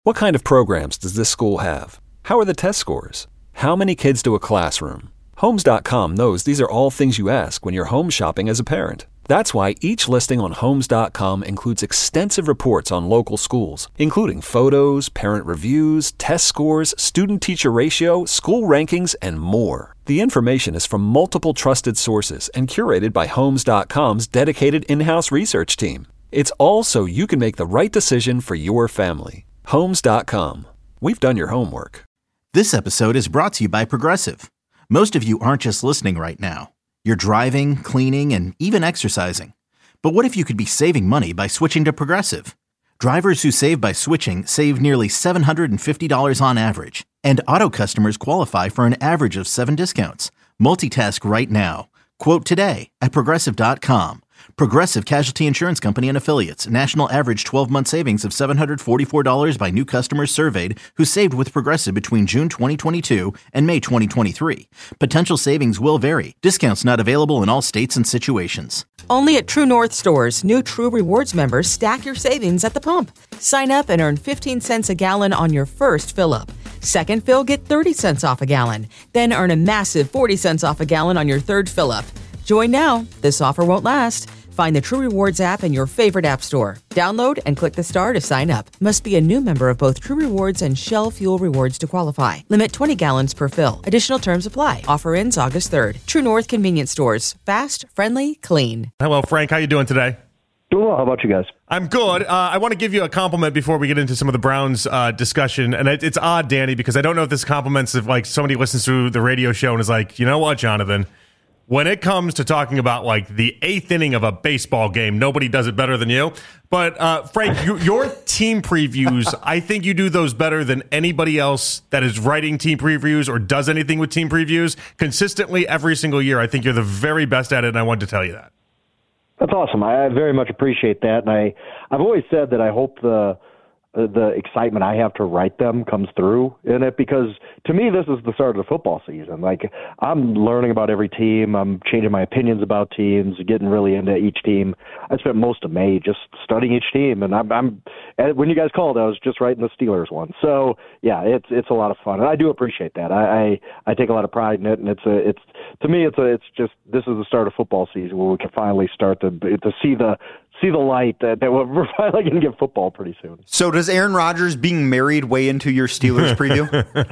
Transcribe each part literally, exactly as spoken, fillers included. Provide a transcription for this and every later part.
What kind of programs does this school have? How are the test scores? How many kids do a classroom? Homes dot com knows these are all things you ask when you're home shopping as a parent. That's why each listing on Homes dot com includes extensive reports on local schools, including photos, parent reviews, test scores, student-teacher ratio, school rankings, and more. The information is from multiple trusted sources and curated by Homes dot com's dedicated in-house research team. It's all so you can make the right decision for your family. Homes dot com. We've done your homework. This episode is brought to you by Progressive. Most of you aren't just listening right now. You're driving, cleaning, and even exercising. But what if you could be saving money by switching to Progressive? Drivers who save by switching save nearly seven hundred fifty dollars on average. And auto customers qualify for an average of seven discounts. Multitask right now. Quote today at Progressive dot com. Progressive Casualty Insurance Company and Affiliates. National average twelve-month savings of seven hundred forty-four dollars by new customers surveyed who saved with Progressive between June twenty twenty-two and May twenty twenty-three. Potential savings will vary. Discounts not available in all states and situations. Only at True North stores, new True Rewards members stack your savings at the pump. Sign up and earn fifteen cents a gallon on your first fill-up. Second fill, get thirty cents off a gallon. Then earn a massive forty cents off a gallon on your third fill-up. Join now. This offer won't last. Find the True Rewards app in your favorite app store. Download and click the star to sign up. Must be a new member of both True Rewards and Shell Fuel Rewards to qualify. Limit twenty gallons per fill. Additional terms apply. Offer ends August third. True North Convenience Stores. Fast, friendly, clean. Hello, Frank. How you doing today? Doing well. How about you guys? I'm good. Uh, I want to give you a compliment before we get into some of the Browns uh, discussion. And it, it's odd, Danny, because I don't know if this compliments if like somebody listens to the radio show and is like, you know what, Jonathan? When it comes to talking about like the eighth inning of a baseball game, nobody does it better than you. But uh, Frank, you, your team previews, I think you do those better than anybody else that is writing team previews or does anything with team previews consistently every single year. I think you're the very best at it, and I wanted to tell you that. That's awesome. I very much appreciate that, and I, I've always said that I hope the the excitement I have to write them comes through in it, because to me this is the start of the football season. Like, I'm learning about every team, I'm changing my opinions about teams, getting really into each team. I spent most of May just studying each team, and I'm, I'm and when you guys called, I was just writing the Steelers one. So yeah, it's it's a lot of fun, and I do appreciate that. I I, I take a lot of pride in it, and it's a it's to me it's a it's just this is the start of football season where we can finally start to to see the see the light that, that we're finally going to get football pretty soon. So does Aaron Rodgers being married weigh into your Steelers preview?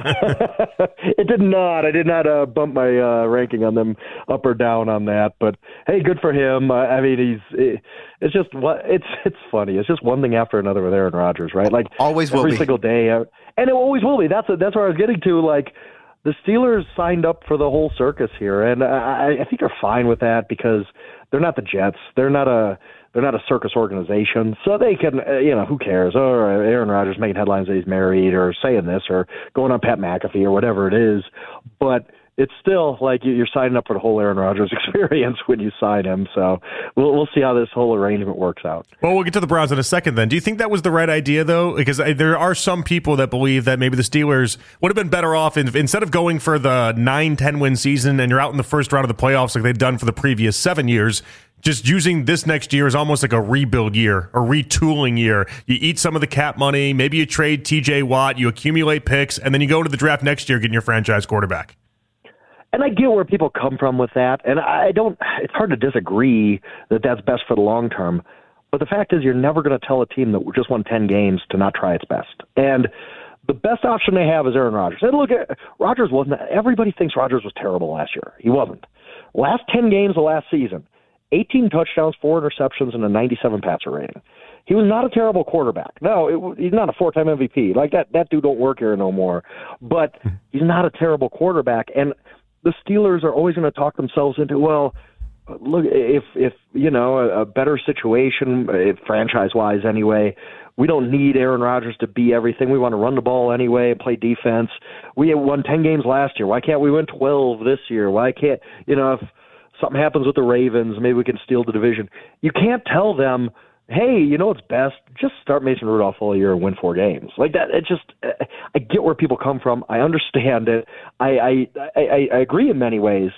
It did not. I did not uh, bump my uh, ranking on them up or down on that. But hey, good for him. Uh, I mean, he's it, it's just what it's it's funny. It's just one thing after another with Aaron Rodgers, right? Like always will every be. single day, and it always will be. That's a, that's where I was getting to. Like, the Steelers signed up for the whole circus here, and I, I think they're fine with that because they're not the Jets. They're not a They're not a circus organization, so they can, uh, you know, who cares? Or Aaron Rodgers making headlines that he's married, or saying this, or going on Pat McAfee, or whatever it is. But it's still like you're signing up for the whole Aaron Rodgers experience when you sign him. So we'll we'll see how this whole arrangement works out. Well, we'll get to the Browns in a second then. Do you think that was the right idea, though? Because there are some people that believe that maybe the Steelers would have been better off in, instead of going for the nine, ten-win season and you're out in the first round of the playoffs like they've done for the previous seven years, just using this next year as almost like a rebuild year, a retooling year. You eat some of the cap money, maybe you trade T J Watt, you accumulate picks, and then you go to the draft next year getting your franchise quarterback. And I get where people come from with that, and I don't. It's hard to disagree that that's best for the long term. But the fact is, you're never going to tell a team that just won ten games to not try its best. And the best option they have is Aaron Rodgers. And look, at Rodgers wasn't. Everybody thinks Rodgers was terrible last year. He wasn't. Last ten games of last season, eighteen touchdowns, four interceptions, and a ninety-seven passer rating. He was not a terrible quarterback. No, it, he's not a four-time M V P. Like that, that dude don't work here no more. But he's not a terrible quarterback. And the Steelers are always going to talk themselves into, well, look, if, if you know, a, a better situation, franchise-wise anyway, we don't need Aaron Rodgers to be everything. We want to run the ball anyway and play defense. We won ten games last year. Why can't we win twelve this year? Why can't, you know, if something happens with the Ravens, maybe we can steal the division. You can't tell them, hey, you know what's best? Just start Mason Rudolph all year and win four games. Like that, it just, I get where people come from. I understand it. I, I, I, I agree in many ways,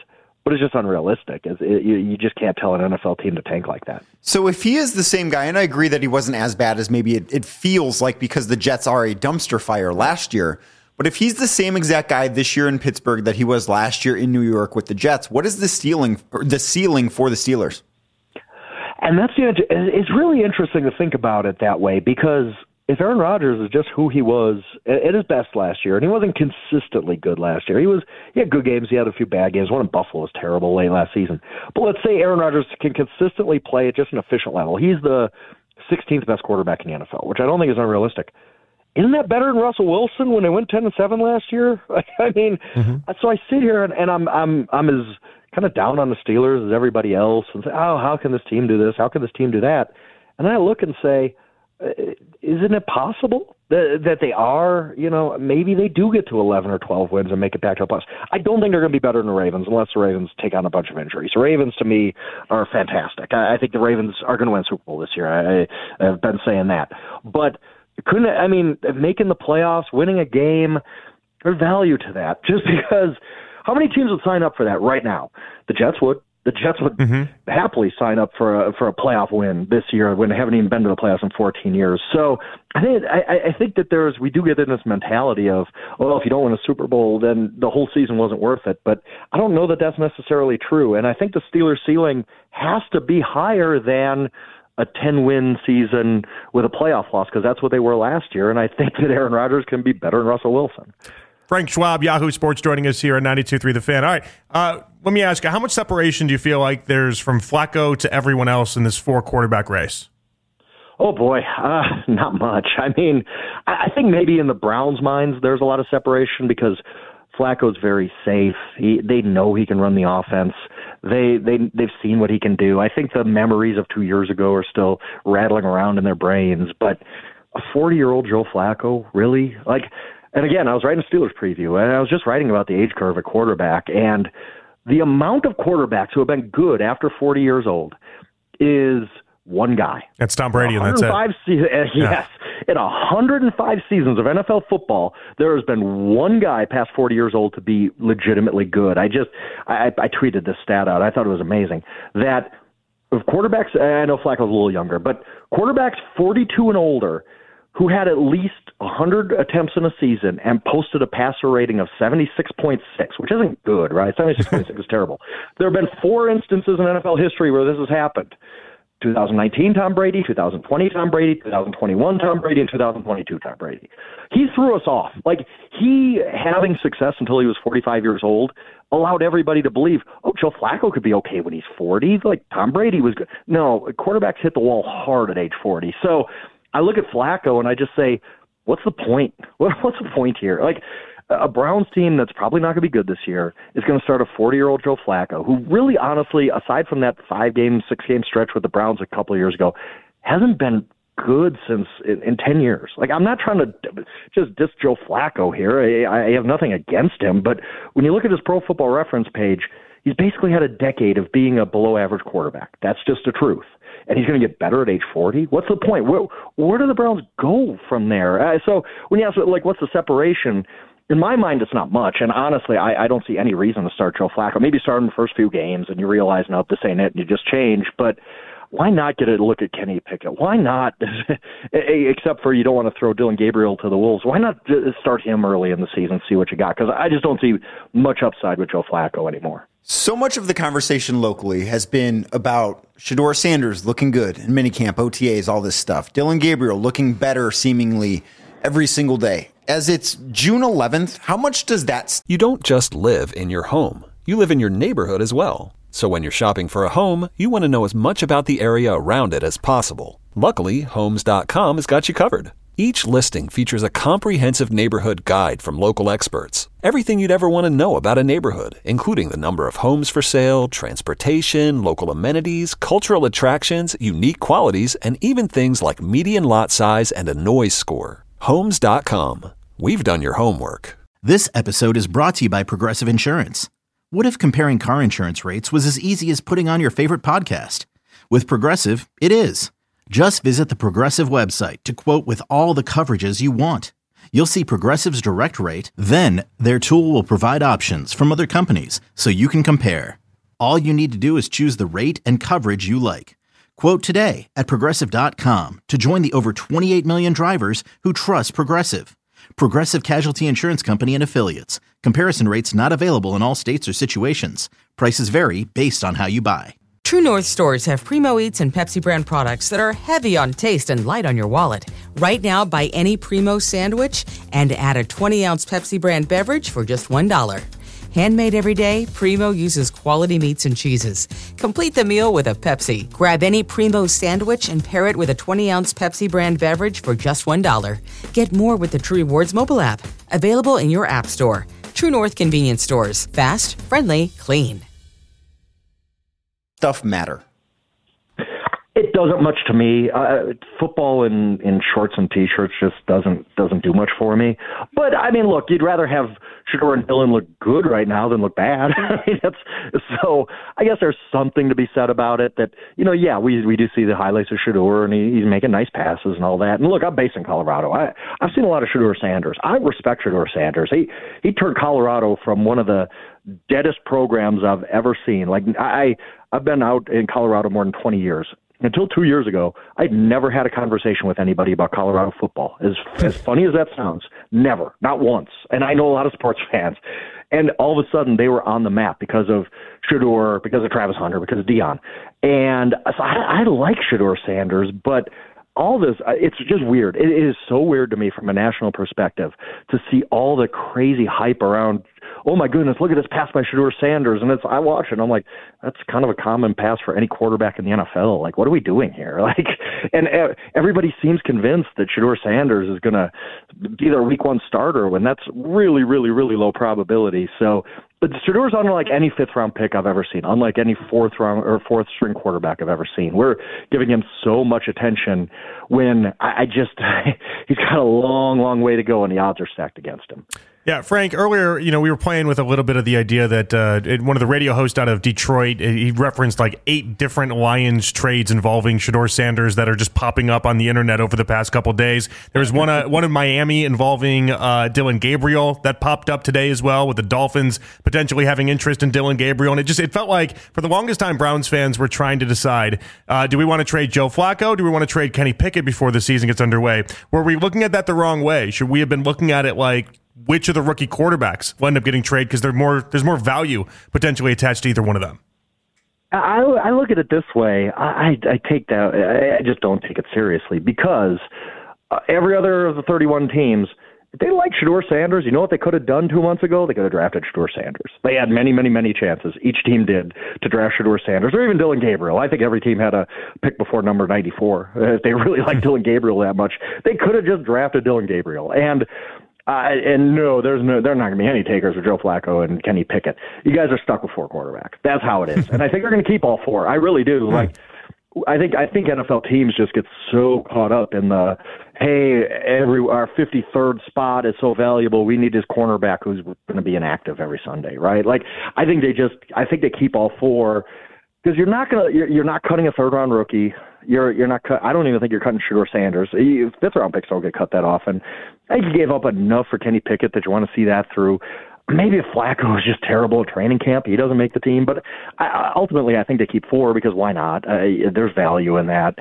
but it's just unrealistic. It's, it, you, you just can't tell an N F L team to tank like that. So if he is the same guy, and I agree that he wasn't as bad as maybe it, it feels like because the Jets are a dumpster fire last year, but if he's the same exact guy this year in Pittsburgh that he was last year in New York with the Jets, what is the ceiling, or the ceiling for the Steelers? And that's the, it's really interesting to think about it that way, because if Aaron Rodgers is just who he was at his best last year, and he wasn't consistently good last year. He was he had good games, he had a few bad games. One in Buffalo was terrible late last season. But let's say Aaron Rodgers can consistently play at just an efficient level. He's the sixteenth best quarterback in the N F L, which I don't think is unrealistic. Isn't that better than Russell Wilson when they went ten and seven last year? I mean, mm-hmm. so I sit here and, and I'm I'm I'm as kind of down on the Steelers as everybody else, and say, oh, how can this team do this? How can this team do that? And I look and say, isn't it possible that, that they are, you know, maybe they do get to eleven or twelve wins and make it back to the playoffs? I don't think they're going to be better than the Ravens unless the Ravens take on a bunch of injuries. The Ravens, to me, are fantastic. I, I think the Ravens are going to win Super Bowl this year. I, I've been saying that. But couldn't, I mean, making the playoffs, winning a game, there's value to that. Just because how many teams would sign up for that right now? The Jets would. The Jets would mm-hmm. happily sign up for a for a playoff win this year when they haven't even been to the playoffs in fourteen years. So I think I, I think that there's we do get in this mentality of, well, if you don't win a Super Bowl, then the whole season wasn't worth it. But I don't know that that's necessarily true. And I think the Steelers' ceiling has to be higher than a ten-win season with a playoff loss, because that's what they were last year. And I think that Aaron Rodgers can be better than Russell Wilson. Frank Schwab, Yahoo Sports, joining us here at ninety-two point three The Fan. All right, uh, let me ask you, how much separation do you feel like there's from Flacco to everyone else in this four-quarterback race? Oh, boy, uh, not much. I mean, I think maybe in the Browns' minds there's a lot of separation because Flacco's very safe. He, they know he can run the offense. They, they, they've seen what he can do. I think the memories of two years ago are still rattling around in their brains. But a forty-year-old Joe Flacco, really? Like, and again, I was writing a Steelers preview, and I was just writing about the age curve at quarterback, and the amount of quarterbacks who have been good after forty years old is one guy. That's Tom Brady, and that's it. Se- uh, yes. Yeah. In one hundred five seasons of N F L football, there has been one guy past forty years old to be legitimately good. I just, I, I tweeted this stat out. I thought it was amazing. That of quarterbacks, I know Flacco's a little younger, but quarterbacks forty-two and older who had at least one hundred attempts in a season and posted a passer rating of seventy-six point six, which isn't good, right? seventy-six point six is terrible. There have been four instances in N F L history where this has happened. twenty nineteen Tom Brady, twenty twenty Tom Brady, twenty twenty-one Tom Brady, and twenty twenty-two Tom Brady. He threw us off. Like, he, having success until he was forty-five years old, allowed everybody to believe, oh, Joe Flacco could be okay when he's forty. Like, Tom Brady was good. No, quarterbacks hit the wall hard at age forty. So I look at Flacco and I just say, what's the point? What's the point here? Like, a Browns team that's probably not going to be good this year is going to start a forty-year-old Joe Flacco, who really, honestly, aside from that five-game, six-game stretch with the Browns a couple of years ago, hasn't been good since in, in ten years. Like, I'm not trying to just diss Joe Flacco here. I, I have nothing against him, but when you look at his Pro Football Reference page, he's basically had a decade of being a below-average quarterback. That's just the truth. And he's going to get better at age forty? What's the point? Where, where do the Browns go from there? Uh, so when you ask, like, what's the separation? In my mind, it's not much. And honestly, I, I don't see any reason to start Joe Flacco. Maybe start him the first few games and you realize, no, this ain't it, and you just change. But why not get a look at Kenny Pickett? Why not, except for you don't want to throw Dylan Gabriel to the Wolves, why not start him early in the season, see what you got? Because I just don't see much upside with Joe Flacco anymore. So much of the conversation locally has been about Shedeur Sanders looking good in minicamp, O T As, all this stuff. Dylan Gabriel looking better seemingly every single day. As it's June eleventh, how much does that... St- you don't just live in your home. You live in your neighborhood as well. So when you're shopping for a home, you want to know as much about the area around it as possible. Luckily, Homes dot com has got you covered. Each listing features a comprehensive neighborhood guide from local experts. Everything you'd ever want to know about a neighborhood, including the number of homes for sale, transportation, local amenities, cultural attractions, unique qualities, and even things like median lot size and a noise score. Homes dot com. We've done your homework. This episode is brought to you by Progressive Insurance. What if comparing car insurance rates was as easy as putting on your favorite podcast? With Progressive, it is. Just visit the Progressive website to quote with all the coverages you want. You'll see Progressive's direct rate, then their tool will provide options from other companies so you can compare. All you need to do is choose the rate and coverage you like. Quote today at Progressive dot com to join the over twenty-eight million drivers who trust Progressive. Progressive Casualty Insurance Company and Affiliates. Comparison rates not available in all states or situations. Prices vary based on how you buy. True North stores have Primo Eats and Pepsi brand products that are heavy on taste and light on your wallet. Right now, buy any Primo sandwich and add a twenty ounce Pepsi brand beverage for just one dollar. Handmade every day, Primo uses quality meats and cheeses. Complete the meal with a Pepsi. Grab any Primo sandwich and pair it with a twenty ounce Pepsi brand beverage for just one dollar. Get more with the True Rewards mobile app. Available in your app store. True North convenience stores. Fast, friendly, clean. Stuff matter? It doesn't much to me. Uh, football in, in shorts and t-shirts just doesn't doesn't do much for me. But I mean, look, you'd rather have Shedeur and Dillon look good right now than look bad. I mean, that's, so I guess there's something to be said about it. That you know, yeah, we we do see the highlights of Shedeur and he, he's making nice passes and all that. And look, I'm based in Colorado. I I've seen a lot of Shedeur Sanders. I respect Shedeur Sanders. He he turned Colorado from one of the deadest programs I've ever seen. Like I I've been out in Colorado more than twenty years. Until two years ago, I'd never had a conversation with anybody about Colorado football. As as funny as that sounds, never, not once. And I know a lot of sports fans. And all of a sudden, they were on the map because of Shedeur, because of Travis Hunter, because of Deion. And so I, I like Shedeur Sanders, but all this, it's just weird. It is so weird to me from a national perspective to see all the crazy hype around, oh my goodness, look at this pass by Shedeur Sanders. And it's, I watch it and I'm like, that's kind of a common pass for any quarterback in the N F L. Like, what are we doing here? Like, and everybody seems convinced that Shedeur Sanders is going to be their week one starter when that's really, really, really low probability. So, but Shedeur's unlike any fifth round pick I've ever seen, unlike any fourth round or fourth string quarterback I've ever seen. We're giving him so much attention when I, I just, he's got a long, long way to go and the odds are stacked against him. Yeah, Frank, earlier, you know, we were playing with a little bit of the idea that uh, one of the radio hosts out of Detroit, he referenced like eight different Lions trades involving Shedeur Sanders that are just popping up on the internet over the past couple days. There was one, uh, one in Miami involving uh, Dillon Gabriel that popped up today as well, with the Dolphins potentially having interest in Dillon Gabriel. And it just, it felt like for the longest time, Browns fans were trying to decide, uh, do we want to trade Joe Flacco? Do we want to trade Kenny Pickett before the season gets underway? Were we looking at that the wrong way? Should we have been looking at it like, which of the rookie quarterbacks will end up getting traded because more, there's more value potentially attached to either one of them? I, I look at it this way. I, I take that. I just don't take it seriously because uh, every other of the thirty-one teams, if they like Shedeur Sanders, you know what they could have done two months ago? They could have drafted Shedeur Sanders. They had many, many, many chances. Each team did to draft Shedeur Sanders or even Dillon Gabriel. I think every team had a pick before number ninety-four. If they really liked Dillon Gabriel that much, they could have just drafted Dillon Gabriel. And Uh, and no, there's no, there are not going to be any takers for Joe Flacco and Kenny Pickett. You guys are stuck with four quarterbacks. That's how it is. And I think they're going to keep all four. I really do. Like, I think, I think N F L teams just get so caught up in the, hey, every, our fifty-third spot is so valuable. We need this cornerback who's going to be inactive every Sunday, right? Like, I think they just, I think they keep all four because you're not going to, you're, you're not cutting a third round rookie. You're you're not cut. I don't even think you're cutting Shedeur Sanders. You, fifth round picks don't get cut that often. I think you gave up enough for Kenny Pickett that you want to see that through. Maybe if Flacco is just terrible at training camp, he doesn't make the team. But I, ultimately, I think they keep four because why not? Uh, there's value in that,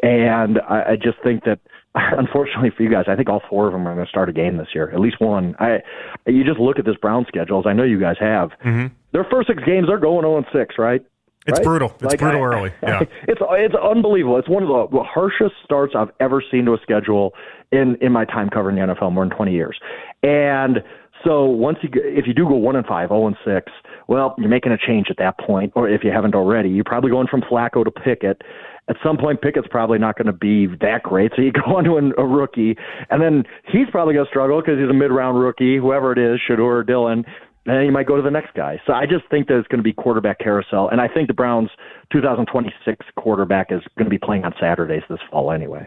and I, I just think that. Unfortunately for you guys, I think all four of them are going to start a game this year. At least one. I. You just look at this Brown schedule, as I know you guys have. Mm-hmm. Their first six games, they're going oh and six, right? It's right? brutal. It's like, brutal I, early. Yeah. It's it's unbelievable. It's one of the harshest starts I've ever seen to a schedule in, in my time covering the N F L, more than twenty years. And so once you if you do go one and five, oh and six, well, you're making a change at that point, or if you haven't already, you're probably going from Flacco to Pickett. At some point, Pickett's probably not going to be that great, so you go on to a, a rookie, and then he's probably going to struggle because he's a mid-round rookie, whoever it is, Shedeur or Dillon. And you might go to the next guy. So I just think that it's going to be quarterback carousel. And I think the Browns' two thousand twenty-six quarterback is going to be playing on Saturdays this fall anyway.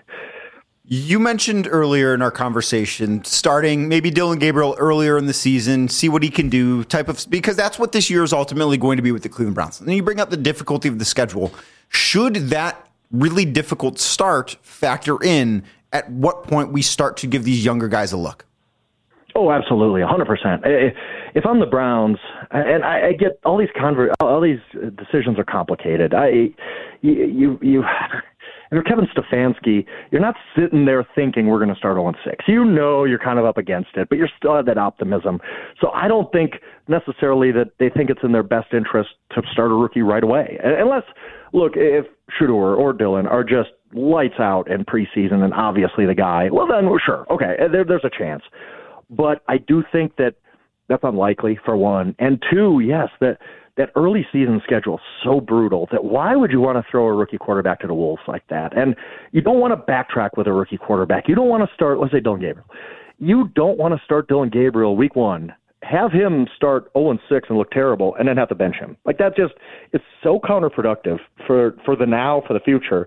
You mentioned earlier in our conversation starting maybe Dillon Gabriel earlier in the season, see what he can do, type of because that's what this year is ultimately going to be with the Cleveland Browns. And then you bring up the difficulty of the schedule. Should that really difficult start factor in at what point we start to give these younger guys a look? Oh, absolutely, one hundred percent. if I'm the Browns, and I, I get all these conver- all these decisions are complicated. I, you, you, you if you're Kevin Stefanski, you're not sitting there thinking we're going to start oh and six. You know you're kind of up against it, but you're still have that optimism. So I don't think necessarily that they think it's in their best interest to start a rookie right away. Unless, look, if Shedeur or Dillon are just lights out in preseason and obviously the guy, well then, sure, okay, there, there's a chance. But I do think that that's unlikely, for one. And two, yes, that that early season schedule is so brutal that why would you want to throw a rookie quarterback to the wolves like that? And you don't want to backtrack with a rookie quarterback. You don't want to start, let's say Dillon Gabriel. You don't want to start Dillon Gabriel week one, have him start oh and six and look terrible, and then have to bench him. Like that just, it's so counterproductive for, for the now, for the future,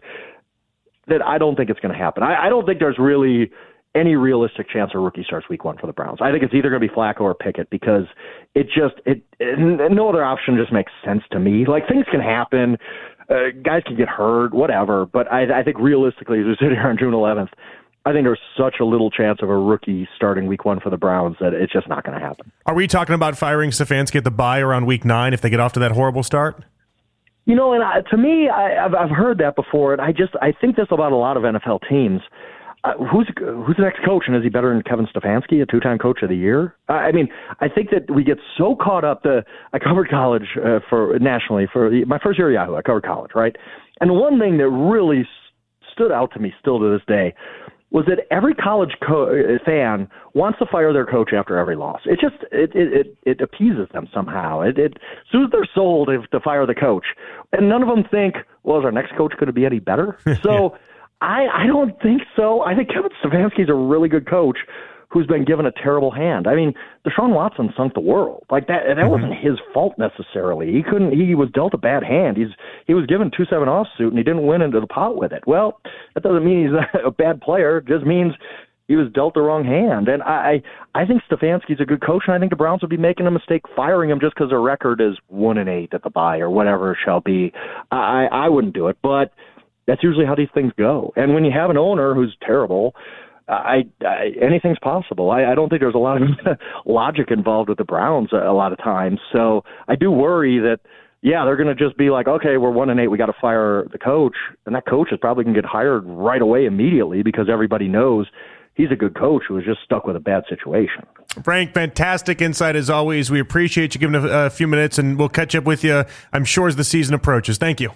that I don't think it's going to happen. I, I don't think there's really any realistic chance a rookie starts week one for the Browns. I think it's either going to be Flacco or Pickett because it just, it, it no other option just makes sense to me. Like things can happen. Uh, guys can get hurt, whatever. But I, I think realistically, as we sit here on June eleventh, I think there's such a little chance of a rookie starting week one for the Browns that it's just not going to happen. Are we talking about firing Stefanski at the bye around week nine if they get off to that horrible start? You know, and I, to me, I, I've, I've heard that before, and I just, I think this about a lot of N F L teams. Uh, who's who's the next coach, and is he better than Kevin Stefanski, a two-time coach of the year? Uh, I mean, I think that we get so caught up. The I covered college uh, for nationally for the, my first year at Yahoo. I covered college, right? And one thing that really s- stood out to me still to this day was that every college co- fan wants to fire their coach after every loss. It just it it it, it appeases them somehow. It, it soothes their soul to, to fire the coach, and none of them think, well, is our next coach going to be any better? So. I, I don't think so. I think Kevin Stefanski's a really good coach who's been given a terrible hand. I mean, Deshaun Watson sunk the world. Like that that mm-hmm. wasn't his fault necessarily. He couldn't he was dealt a bad hand. He's he was given two seven off suit and he didn't win into the pot with it. Well, that doesn't mean he's a bad player. It just means he was dealt the wrong hand. And I I think Stefanski's a good coach, and I think the Browns would be making a mistake firing him just because their record is one and eight at the bye or whatever it shall be. I I wouldn't do it, but that's usually how these things go. And when you have an owner who's terrible, I, I anything's possible. I, I don't think there's a lot of logic involved with the Browns a, a lot of times. So I do worry that, yeah, they're going to just be like, okay, we're one and eight, we got to fire the coach. And that coach is probably going to get hired right away immediately because everybody knows he's a good coach who was just stuck with a bad situation. Frank, fantastic insight as always. We appreciate you giving a, a few minutes, and we'll catch up with you, I'm sure, as the season approaches. Thank you.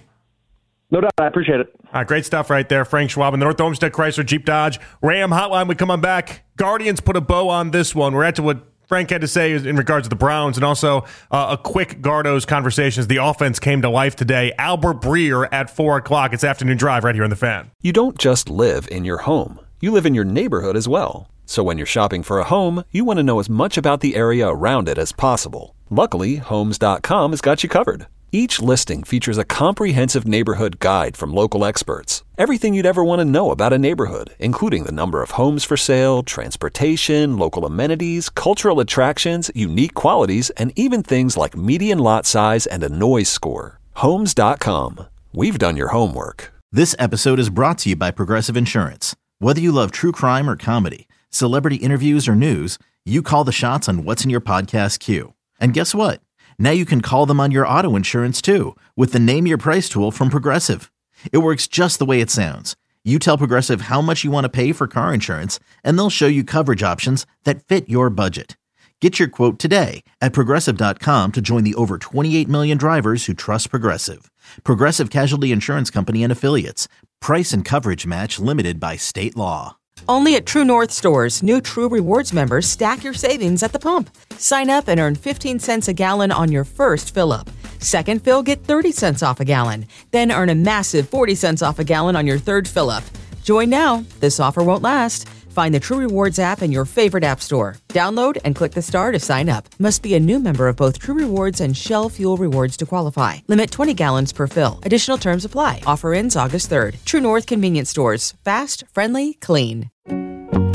No doubt. I appreciate it. Uh, great stuff right there. Frank Schwab in the North Olmsted Chrysler Jeep Dodge Ram Hotline. We come on back. Guardians put a bow on this one. We're at to what Frank had to say in regards to the Browns, and also uh, a quick Gardo's conversations. The offense came to life today. Albert Breer at four o'clock. It's Afternoon Drive right here on The Fan. You don't just live in your home. You live in your neighborhood as well. So when you're shopping for a home, you want to know as much about the area around it as possible. Luckily, Homes dot com has got you covered. Each listing features a comprehensive neighborhood guide from local experts. Everything you'd ever want to know about a neighborhood, including the number of homes for sale, transportation, local amenities, cultural attractions, unique qualities, and even things like median lot size and a noise score. Homes dot com. We've done your homework. This episode is brought to you by Progressive Insurance. Whether you love true crime or comedy, celebrity interviews or news, you call the shots on what's in your podcast queue. And guess what? Now you can call them on your auto insurance too with the Name Your Price tool from Progressive. It works just the way it sounds. You tell Progressive how much you want to pay for car insurance, and they'll show you coverage options that fit your budget. Get your quote today at Progressive dot com to join the over twenty-eight million drivers who trust Progressive. Progressive Casualty Insurance Company and Affiliates. Price and coverage match limited by state law. Only at True North stores, new True Rewards members stack your savings at the pump. Sign up and earn fifteen cents a gallon on your first fill-up. Second fill, get thirty cents off a gallon. Then earn a massive forty cents off a gallon on your third fill-up. Join now. This offer won't last. Find the True Rewards app in your favorite app store. Download and click the star to sign up. Must be a new member of both True Rewards and Shell Fuel Rewards to qualify. Limit twenty gallons per fill. Additional terms apply. Offer ends August third. True North Convenience Stores. Fast, friendly, clean.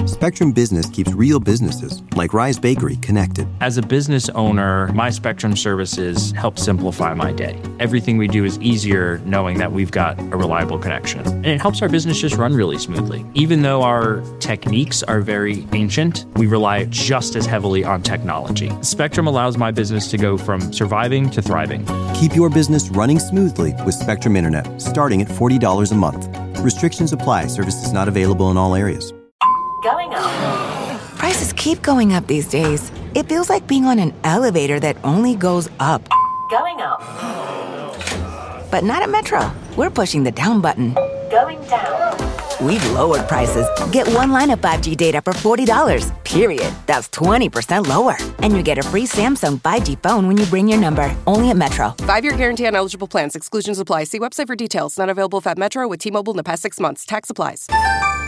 Spectrum Business keeps real businesses, like Rise Bakery, connected. As a business owner, my Spectrum services help simplify my day. Everything we do is easier knowing that we've got a reliable connection. And it helps our business just run really smoothly. Even though our techniques are very ancient, we rely just as heavily on technology. Spectrum allows my business to go from surviving to thriving. Keep your business running smoothly with Spectrum Internet, starting at forty dollars a month. Restrictions apply. Services not available in all areas. Going up. Prices keep going up these days. It feels like being on an elevator that only goes up. Going up. But not at Metro. We're pushing the down button. Going down. We've lowered prices. Get one line of five G data for forty dollars, period. That's twenty percent lower. And you get a free Samsung five G phone when you bring your number. Only at Metro. Five-year guarantee on eligible plans. Exclusions apply. See website for details. Not available at Metro with T-Mobile in the past six months. Tax applies.